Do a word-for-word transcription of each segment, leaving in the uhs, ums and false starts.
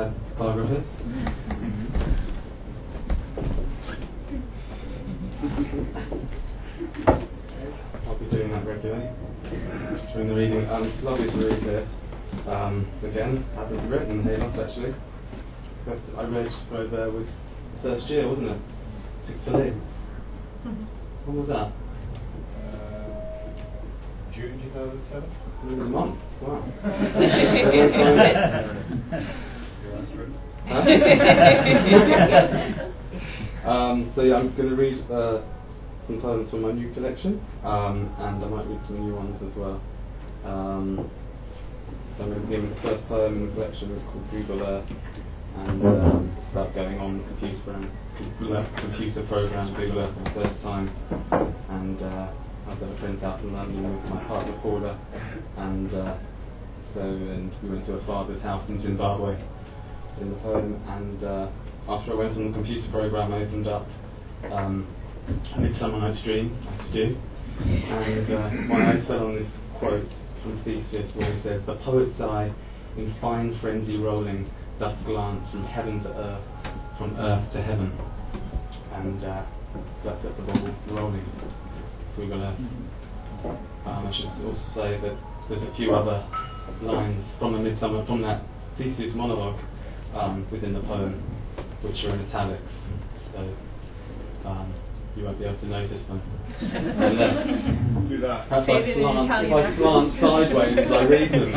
uh, typography. I'll be doing that regularly during the reading. Um, it's lovely to read here. Um, again, I haven't written here much actually. First I read right there was first year, wasn't it? Chick-fil-A. When was that? Uh, June two thousand seven. It was a month. Wow. um, so yeah, I'm going to read uh, some poems from my new collection, um, and I might read some new ones as well. Um, so I'm going to begin with the first poem in the collection. It's called Google Earth, and um, it's about going on the computer program, computer program Google Earth for the first time, and uh, I've got a print out from London with my partner Paula, and uh, so and we went to her father's house in Zimbabwe in the poem, and uh, after I went on the computer program I opened up um, a Midsummer Night's Dream, as you do, and uh, my eyes fell on this quote from Theseus where he says, "The poet's eye in fine frenzy rolling doth glance from heaven to earth, from earth to heaven," and uh, that set the ball rolling. We're gonna. Um, I should also say that there's a few other lines from the Midsummer, from that Theseus monologue um, within the poem, which are in italics, so um, you won't be able to notice them. Unless, do that. perhaps I slant, if I slant sideways as I read them.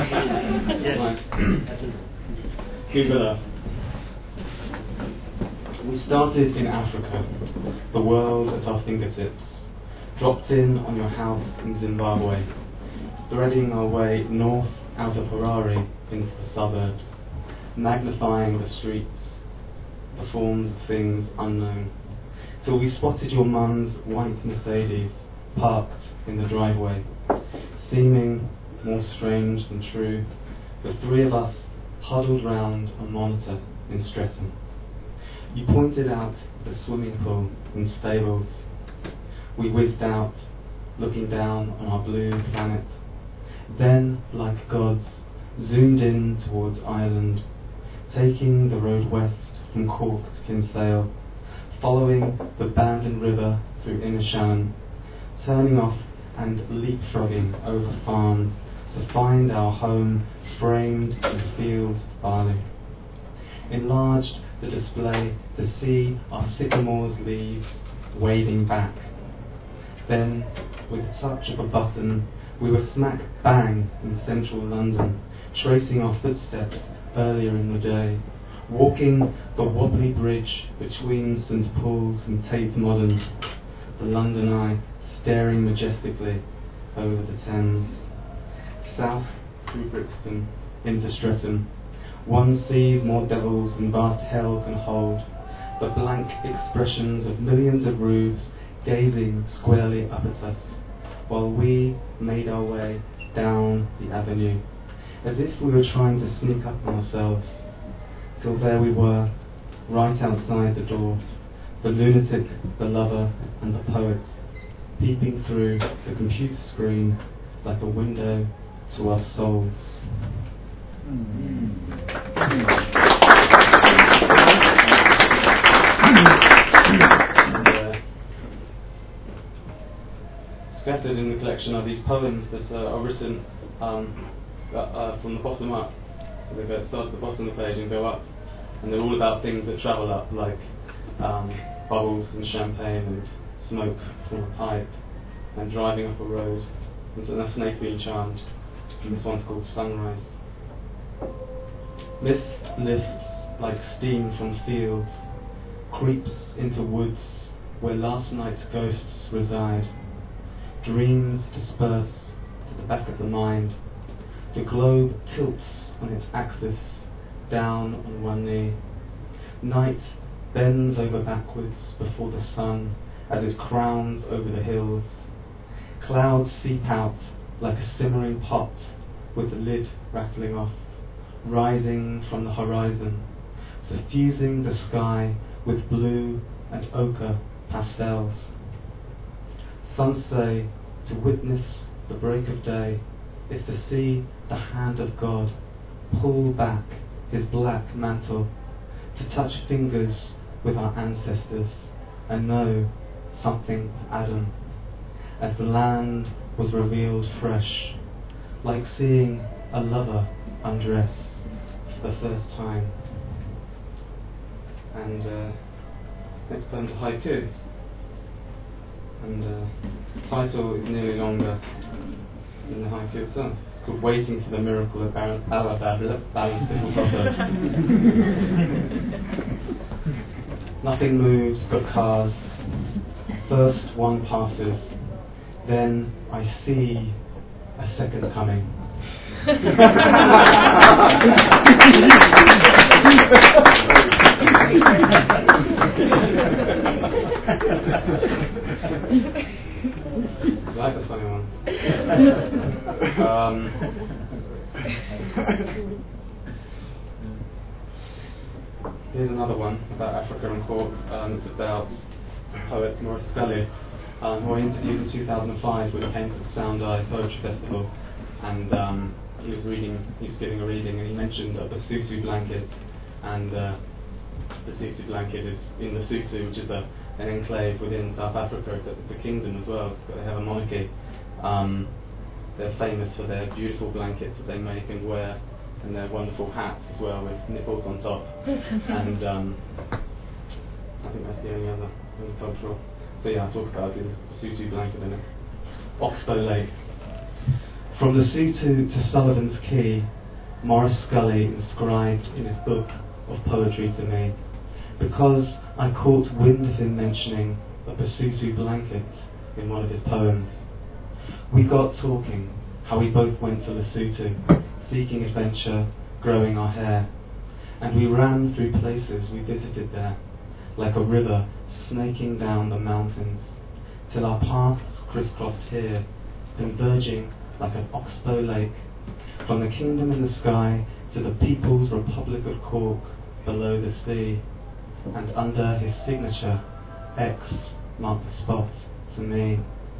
Like, Google Earth. We started in Africa, the world at our fingertips. Dropped in on your house in Zimbabwe, threading our way north out of Harare into the suburbs, magnifying the streets, the forms of things unknown, till we spotted your mum's white Mercedes parked in the driveway, seeming more strange than true, the three of us huddled round a monitor in Streatham. You pointed out the swimming pool and stables. We whizzed out, looking down on our blue planet. Then, like gods, zoomed in towards Ireland, taking the road west from Cork to Kinsale, following the Bandon River through Inner Shannon, turning off and leapfrogging over farms to find our home framed in field barley. Enlarged the display to see our sycamore's leaves waving back. Then, with a touch of a button, we were smack bang in central London, tracing our footsteps earlier in the day, walking the wobbly bridge between St Paul's and Tate Modern, the London Eye staring majestically over the Thames. South through Brixton into Streatham, one sees more devils than vast hell can hold, the blank expressions of millions of roofs gazing squarely up at us, while we made our way down the avenue, as if we were trying to sneak up on ourselves, till there we were, right outside the door, the lunatic, the lover, and the poet, peeping through the computer screen like a window to our souls. Scattered in the collection are these poems that uh, are written um, uh, uh, from the bottom up. So they go start at the bottom of the page and go up, and they're all about things that travel up, like um, bubbles and champagne and smoke from a pipe and driving up a road. And so that's Snake Being Charmed, and this one's called Sunrise. Mist lifts like steam from fields, creeps into woods where last night's ghosts reside. Dreams disperse to the back of the mind. The globe tilts on its axis, down on one knee. Night bends over backwards before the sun as it crowns over the hills. Clouds seep out like a simmering pot with the lid rattling off, rising from the horizon, suffusing the sky with blue and ochre pastels. Some say to witness the break of day is to see the hand of God pull back his black mantle, to touch fingers with our ancestors and know something of Adam, as the land was revealed fresh, like seeing a lover undress for the first time. And uh, next turn to haiku. And uh, title is nearly longer than the haiku itself. It's called Waiting for the Miracle of Alabama Balanced Little Brother. Nothing moves but cars. First one passes, then I see a second coming. I like the funny one. um, here's another one about Africa and Cork. Um, it's about poet Maurice Scully, um, who I interviewed in two thousand five when he came to the Sound Eye Poetry Festival, and um, he was reading, he was giving a reading, and he mentioned a Basutu blanket, and uh, the Basutu blanket is in Lesotho, which is a, an enclave within South Africa. It's a, it's a kingdom as well. It's got, they have a monarchy. Um, they're famous for their beautiful blankets that they make and wear, and their wonderful hats as well with nipples on top. And um, I think that's the only other only cultural. So yeah, I'll talk about the Lesotho blanket in it. Oxbow Lake. From Lesotho to Sullivan's Quay, Maurice Scully inscribed in his book of poetry to me, because I caught wind of him mentioning a Basutu blanket in one of his poems. We got talking, how we both went to Lesotho, seeking adventure, growing our hair, and we ran through places we visited there, like a river snaking down the mountains, till our paths crisscrossed here, converging like an oxbow lake, from the kingdom in the sky to the People's Republic of Cork below the sea, and under his signature, X marked the spot to me.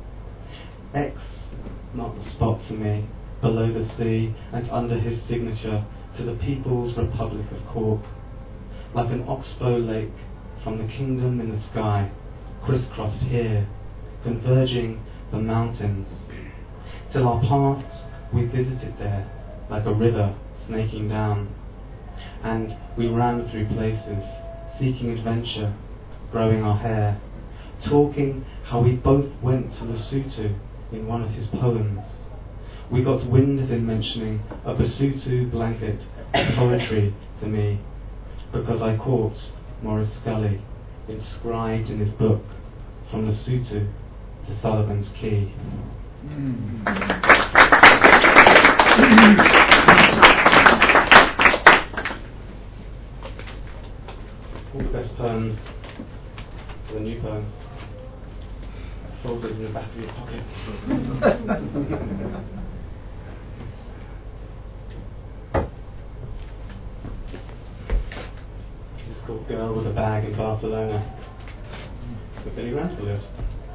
X marked the spot to me, below the sea, and under his signature, to the People's Republic of Cork, like an oxbow lake, from the kingdom in the sky, crisscrossed here, converging the mountains, till our paths we visited there, like a river snaking down, and we ran through places, seeking adventure, growing our hair, talking how we both went to Lesotho in one of his poems. We got wind of him mentioning a Basutu blanket of poetry to me, because I caught Maurice Scully inscribed in his book, From Lesotho to Sullivan's Quay. Mm. All the best poems are the new poems. Folded in the back of your pocket. It's called Girl with a Bag in Barcelona, where Billy Ransford lives.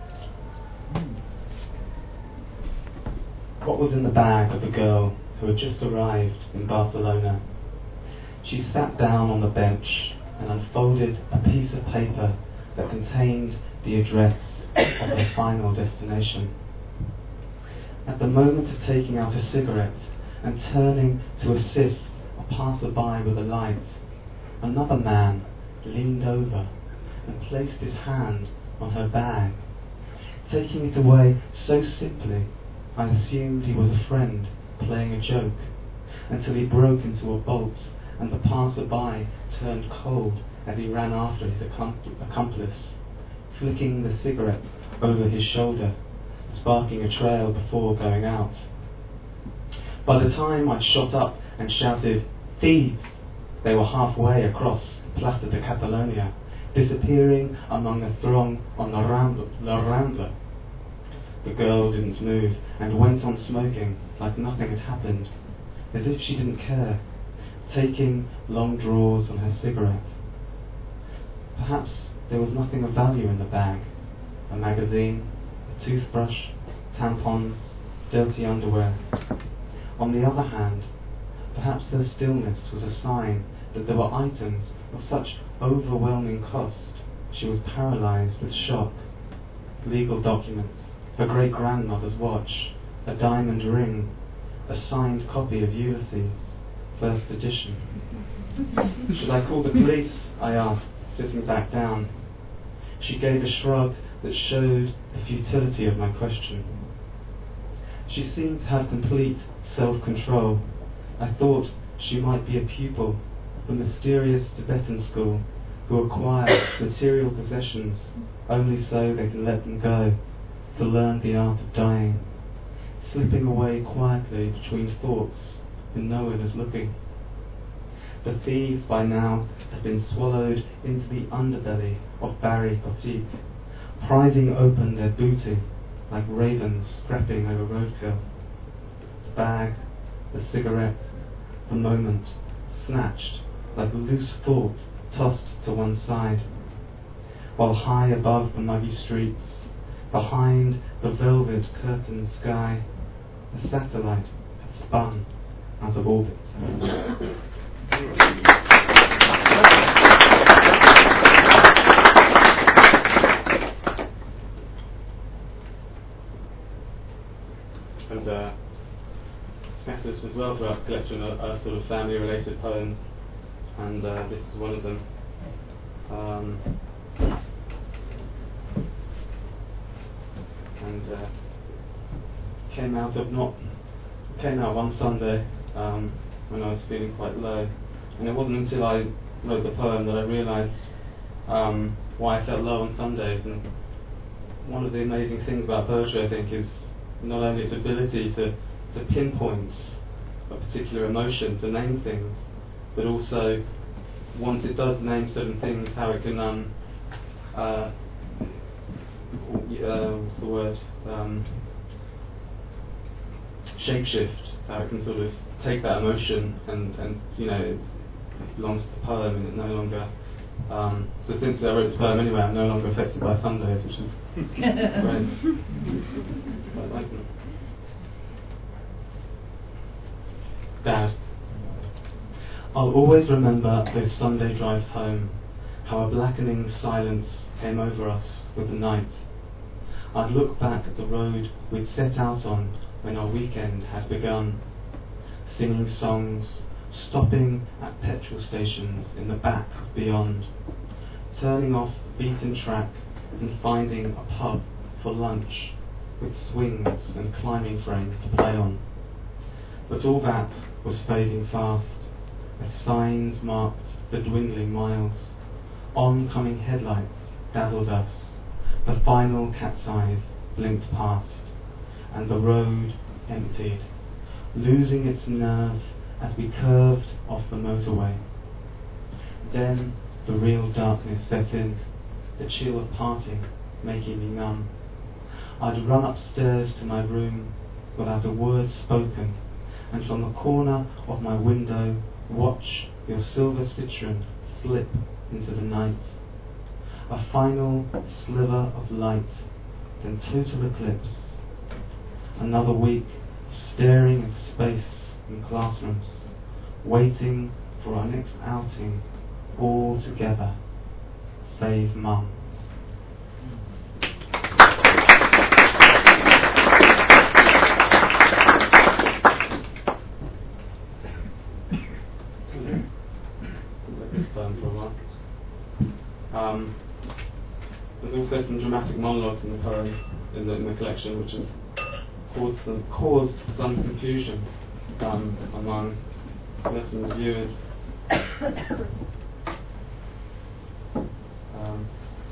What was in the bag of the girl who had just arrived in Barcelona? She sat down on the bench and unfolded a piece of paper that contained the address of her final destination. At the moment of taking out a cigarette and turning to assist a passerby with a light, another man leaned over and placed his hand on her bag. Taking it away so simply, I assumed he was a friend playing a joke, until he broke into a bolt and the passerby turned cold as he ran after his accom- accomplice, flicking the cigarette over his shoulder, sparking a trail before going out. By the time I'd shot up and shouted, "Thieves!" they were halfway across Plaza de Catalonia, disappearing among the throng on La Rambla. La Rambla. The girl didn't move and went on smoking like nothing had happened, as if she didn't care, taking long draws on her cigarette. Perhaps there was nothing of value in the bag: a magazine, a toothbrush, tampons, dirty underwear. On the other hand, perhaps her stillness was a sign that there were items of such overwhelming cost she was paralyzed with shock. Legal documents, her great-grandmother's watch, a diamond ring, a signed copy of Ulysses, first edition. Should I call the police? I asked, sitting back down. She gave a shrug that showed the futility of my question. She seemed to have complete self-control. I thought she might be a pupil of the mysterious Tibetan school who acquire material possessions only so they can let them go, to learn the art of dying, slipping away quietly between thoughts when no one is looking. The thieves by now have been swallowed into the underbelly of Barry Boutique, prizing open their booty like ravens scrapping over roadkill. The bag, the cigarette, the moment, snatched like loose thought tossed to one side, while high above the muggy streets, behind the velvet curtained sky, a satellite had spun out of orbit. And uh, scattered as well throughout the collection are, are sort of family-related poems, and uh, this is one of them. Um, and uh, came out of not came out one Sunday um, when I was feeling quite low, and it wasn't until I wrote the poem that I realised um, why I felt low on Sundays. And one of the amazing things about poetry, I think, is not only its ability to, to pinpoint a particular emotion, to name things, but also, once it does name certain things, how it can, um, uh, uh, what's the word, um, shapeshift, how it can sort of take that emotion and, and you know, it belongs to the poem and it no longer, um, so since I wrote this poem anyway, I'm no longer affected by Sundays, which is great. I like them. Dad, I'll always remember those Sunday drives home, how a blackening silence came over us with the night. I'd look back at the road we'd set out on when our weekend had begun, singing songs, stopping at petrol stations in the back beyond, turning off the beaten track and finding a pub for lunch with swings and climbing frames to play on. But all that was fading fast, as signs marked the dwindling miles. Oncoming headlights dazzled us, the final cat's eyes blinked past, and the road emptied, losing its nerve as we curved off the motorway. Then the real darkness set in, the chill of parting making me numb. I'd run upstairs to my room without a word spoken, and from the corner of my window watch your silver Citroen slip into the night. A final sliver of light, then total eclipse. Another week staring at space in classrooms, waiting for our next outing all together, save Mum. Um, there's also some dramatic monologues in the poem, in the, in the collection, which has caused some, caused some confusion um, among listeners and viewers. um,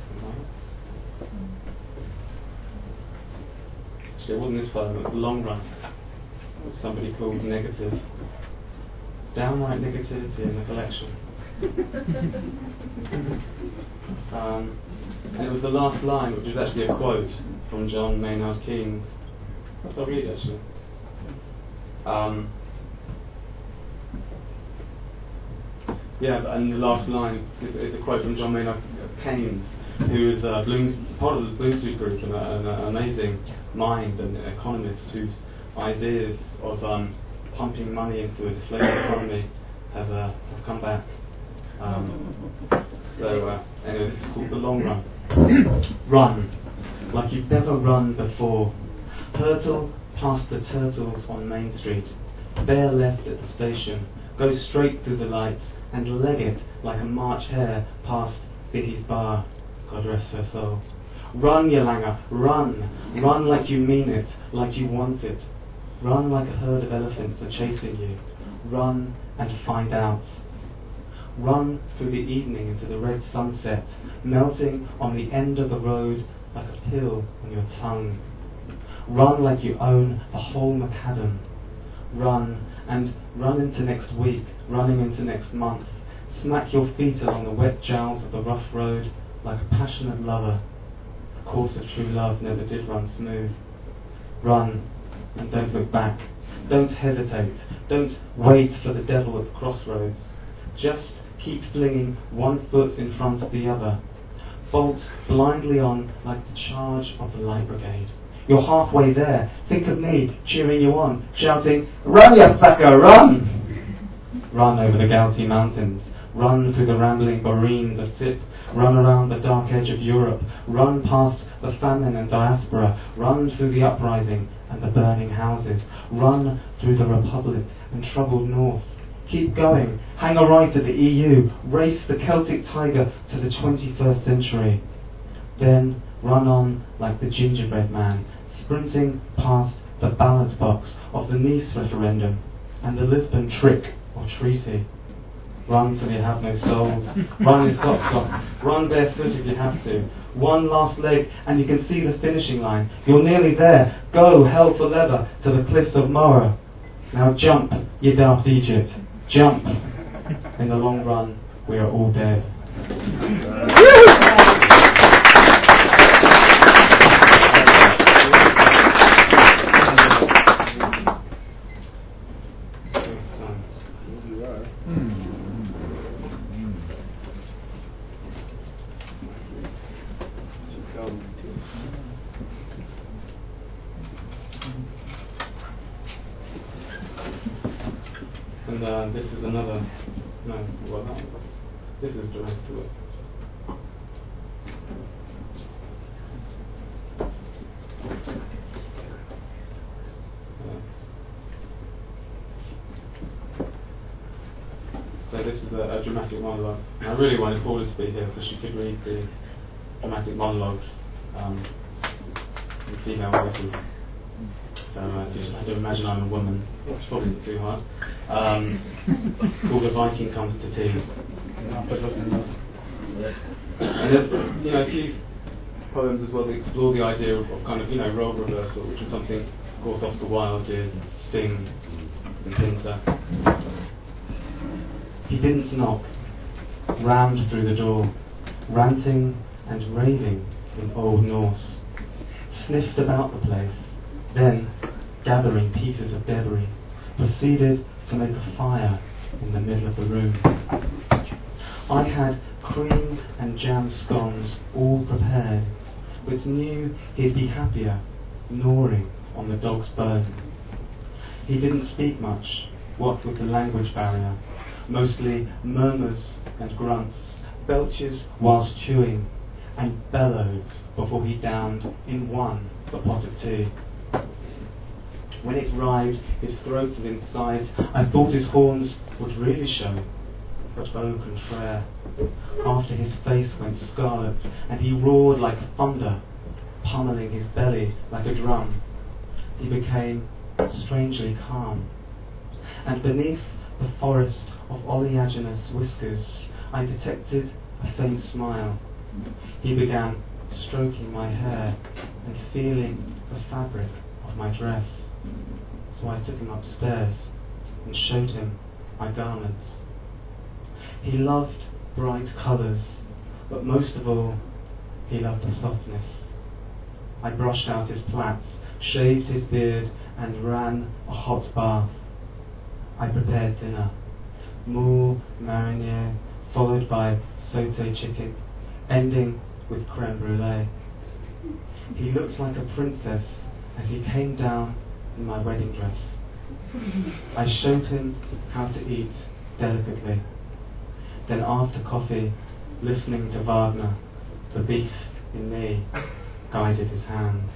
actually, it wasn't this poem, it was The Long Run, which somebody called Negative. Downright negativity in the collection. um, and it was the last line, which was actually a quote from John Maynard Keynes. I'll read it actually. Um, yeah, and the last line is, is a quote from John Maynard Keynes, who is uh, Bloom's, part of the Bloom Street Group and an amazing mind and an economist whose ideas of um, pumping money into a deflated economy have, uh, have come back Um, so, uh, anyway, this is called The Long Run. Run, like you've never run before. Hurtle past the turtles on Main Street. Bear left at the station. Go straight through the lights and leg it like a March hare past Biddy's bar. God rest her soul. Run, Yolanga, run. Run like you mean it, like you want it. Run like a herd of elephants are chasing you. Run and find out. Run through the evening into the red sunset, melting on the end of the road like a pill on your tongue. Run like you own the whole macadam. Run and run into next week, running into next month. Smack your feet along the wet jowls of the rough road like a passionate lover. The course of true love never did run smooth. Run and don't look back. Don't hesitate. Don't wait for the devil at the crossroads. Just keep flinging one foot in front of the other. Bolt blindly on like the charge of the Light Brigade. You're halfway there. Think of me cheering you on, shouting, "Run, you sucker, run!" Run over the gouty mountains. Run through the rambling boreens of Tip. Run around the dark edge of Europe. Run past the famine and diaspora. Run through the uprising and the burning houses. Run through the Republic and troubled North. Keep going. Hang a right at the E U. Race the Celtic tiger to the twenty-first century. Then run on like the gingerbread man, sprinting past the ballot box of the Nice referendum and the Lisbon trick or treaty. Run till you have no souls. Run in sock socks. Run barefoot if you have to. One last leg and you can see the finishing line. You're nearly there. Go, hell for leather, to the cliffs of Moher. Now jump, you daft Egypt. Jump. In the long run, we are all dead. And uh, this is another, no, well, no, this is dramatic to it. Uh, so this is a, a dramatic monologue. And I really wanted Paula to be here so she could read the dramatic monologues um, in female voices. So uh, you just have to imagine I'm a woman, which probably isn't too hard. Um, called The Viking Comes to Tea. And there's, you know, a few poems as well that explore the idea of, of kind of, you know, role reversal, which is something, of course, Oscar Wilde did, Sting, and Pinter. He didn't knock, rammed through the door, ranting and raving in Old Norse, sniffed about the place, then, gathering pieces of debris, proceeded to make a fire in the middle of the room. I had cream and jam scones all prepared, but knew he'd be happier gnawing on the dog's bone. He didn't speak much, what with the language barrier, mostly murmurs and grunts, belches whilst chewing, and bellows before he downed in one the pot of tea. When it writhed his throat and inside, I thought his horns would really show. But au contraire, after his face went scarlet, and he roared like thunder, pummeling his belly like a drum, he became strangely calm. And beneath the forest of oleaginous whiskers, I detected a faint smile. He began stroking my hair and feeling the fabric of my dress. So I took him upstairs and showed him my garments. He loved bright colours, but most of all, he loved the softness. I brushed out his plaits, shaved his beard, and ran a hot bath. I prepared dinner, moule mariniere, followed by sauté chicken, ending with creme brulee. He looked like a princess as he came down in my wedding dress. I showed him how to eat delicately. Then after coffee, listening to Wagner, the beast in me guided his hand.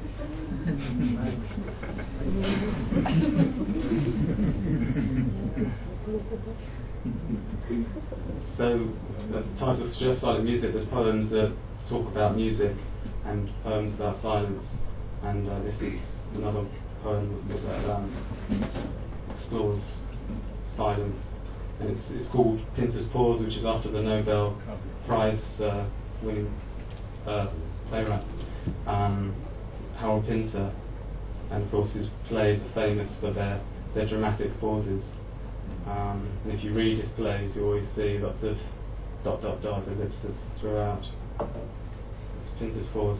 So, as the title suggests, silent music, there's poems that talk about music and poems about silence, and uh, this is another poem that um, explores silence, and it's, it's called Pinter's Pause, which is after the Nobel Prize uh, winning uh, playwright um, Harold Pinter, and of course his plays are famous for their, their dramatic pauses. Um, and if you read his plays, you always see lots of dot dot dot ellipses throughout. It's Pinter's Pause.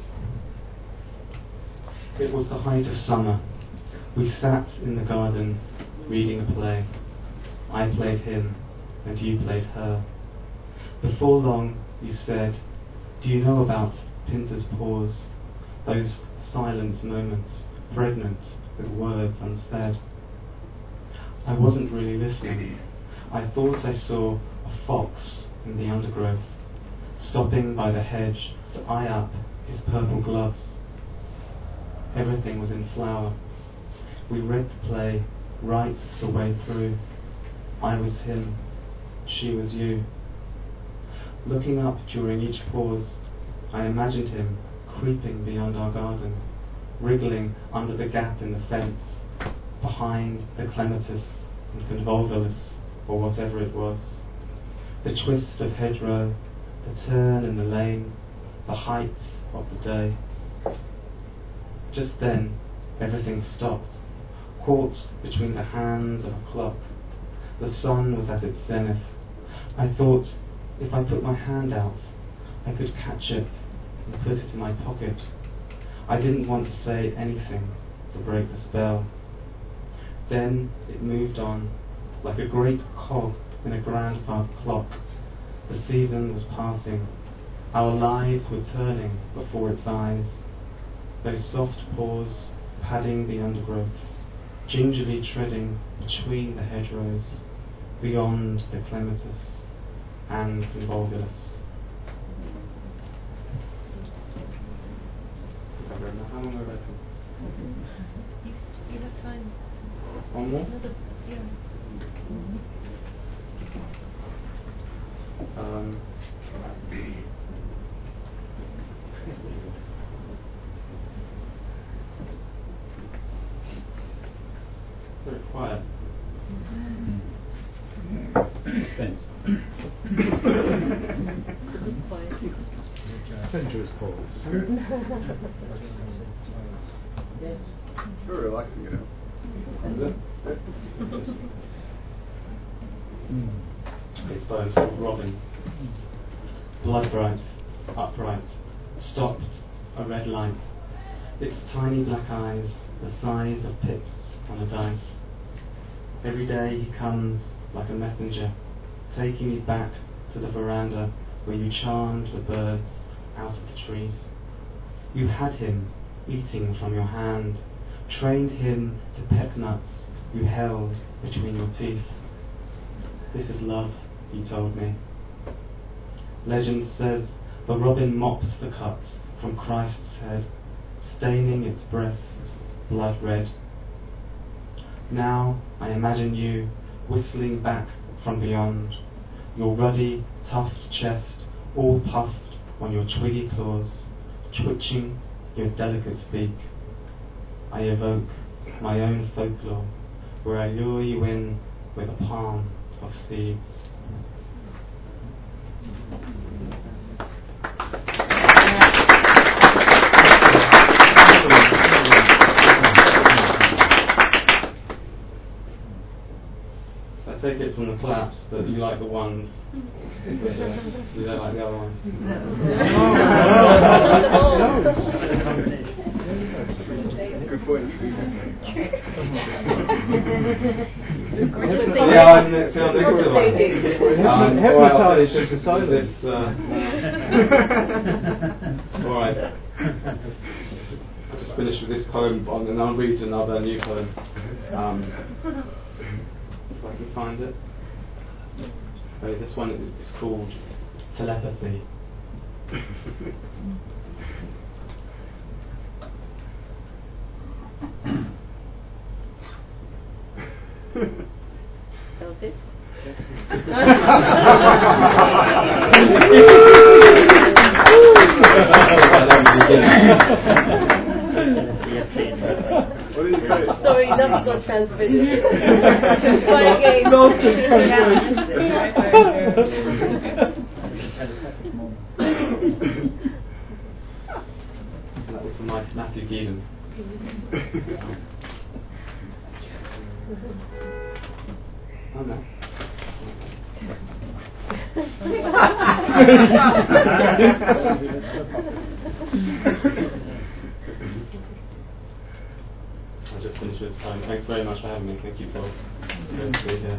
It was the height of summer. We sat in the garden reading a play. I played him and you played her. Before long you said, "Do you know about Pinter's Pause? Those silent moments, pregnant with words unsaid." I wasn't really listening. I thought I saw a fox in the undergrowth, stopping by the hedge to eye up his purple gloves. Everything was in flower. We read the play right the way through. I was him, she was you. Looking up during each pause, I imagined him creeping beyond our garden, wriggling under the gap in the fence, behind the clematis and convolvulus, or whatever it was. The twist of hedgerow, the turn in the lane, the height of the day. Just then, everything stopped, caught between the hands of a clock. The sun was at its zenith. I thought, if I put my hand out, I could catch it and put it in my pocket. I didn't want to say anything to break the spell. Then it moved on, like a great cog in a grandfather clock. The season was passing. Our lives were turning before its eyes. Those soft paws padding the undergrowth, gingerly treading between the hedgerows, beyond the clematis and convolvulus. How long have I read? You have time. One more? Another, yeah. Um, very quiet. Thanks. Pinter's Pause. It's very relaxing, you know. It's bones called Robin. Blood bright, upright, stopped a red light. Its tiny black eyes, the size of pips on a dice. Every day he comes like a messenger, taking me back to the veranda where you charmed the birds out of the trees. You had him eating from your hand, trained him to peck nuts you held between your teeth. This is love, he told me. Legend says the robin mops the cut from Christ's head, staining its breast blood red. Now I imagine you whistling back from beyond, your ruddy, tuft chest all puffed on your twiggy claws, twitching your delicate beak. I evoke my own folklore, where I lure you in with a palm of seeds. I take it from the claps that you like the ones, but uh, you don't like the other ones. Good point. Yeah, I'm next on this one. Um, Hypnotised alright, into silence. this, uh, alright. I'll just finish with this poem, on, and I'll read another new poem. Um, if I can find it. So this one is, is called Telepathy. That was it? What did you say? Sorry, that's not transmitted. Try again. That was from my Matthew Gieden. Oh no. I'll just finish this time. Thanks very much for having me. Thank you, Paul. It's great to be here.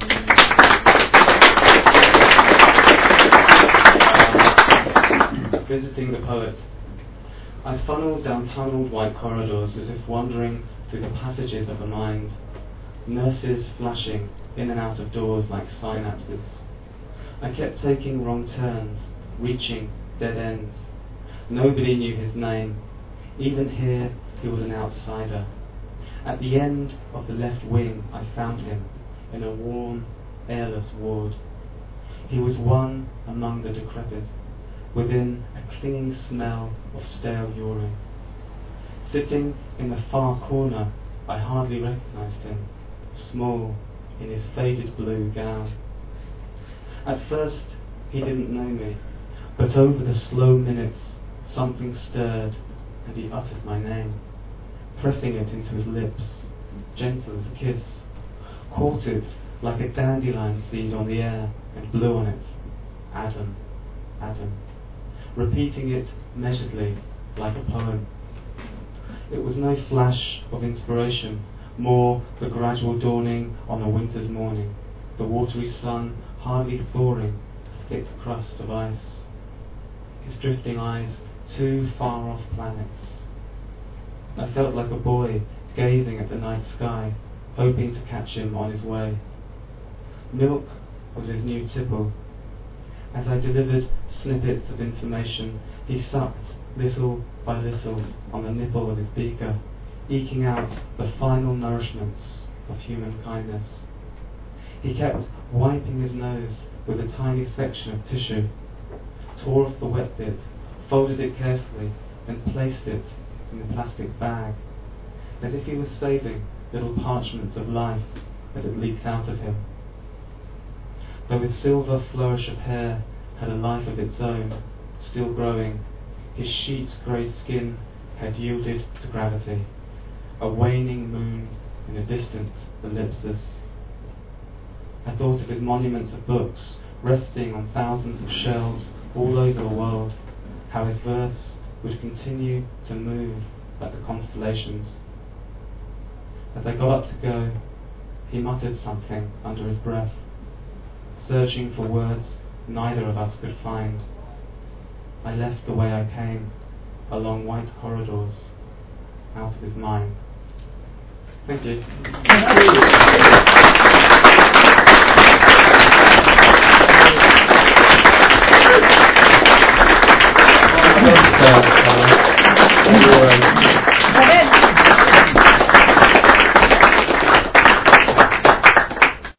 Visiting the poet. I funneled down tunnelled white corridors as if wandering through the passages of the mind. Nurses flashing in and out of doors like synapses. I kept taking wrong turns, reaching dead ends. Nobody knew his name. Even here, he was an outsider. At the end of the left wing, I found him in a warm, airless ward. He was one among the decrepit, within a clinging smell of stale urine. Sitting in the far corner, I hardly recognized him, small in his faded blue gown. At first, he didn't know me, but over the slow minutes, something stirred, and he uttered my name, pressing it into his lips, gentle as a kiss, caught it like a dandelion seed on the air, and blew on it, Adam, Adam, repeating it measuredly like a poem. It was no flash of inspiration, more the gradual dawning on a winter's morning, the watery sun hardly thawing a thick crust of ice, his drifting eyes two far-off planets. I felt like a boy gazing at the night sky, hoping to catch him on his way. Milk was his new tipple. As I delivered snippets of information, he sucked little by little on the nipple of his beaker, eking out the final nourishments of human kindness. He kept wiping his nose with a tiny section of tissue, tore off the wet bit, folded it carefully, and placed it in the plastic bag, as if he was saving little parchments of life that had leaked out of him. Though his silver flourish of hair had a life of its own, still growing, his sheet grey skin had yielded to gravity, a waning moon in a distant ellipsis. I thought of his monuments of books resting on thousands of shelves all over the world, how his verse would continue to move like the constellations. As I got up to go, he muttered something under his breath, searching for words neither of us could find. I left the way I came, along white corridors, out of his mind. Thank you.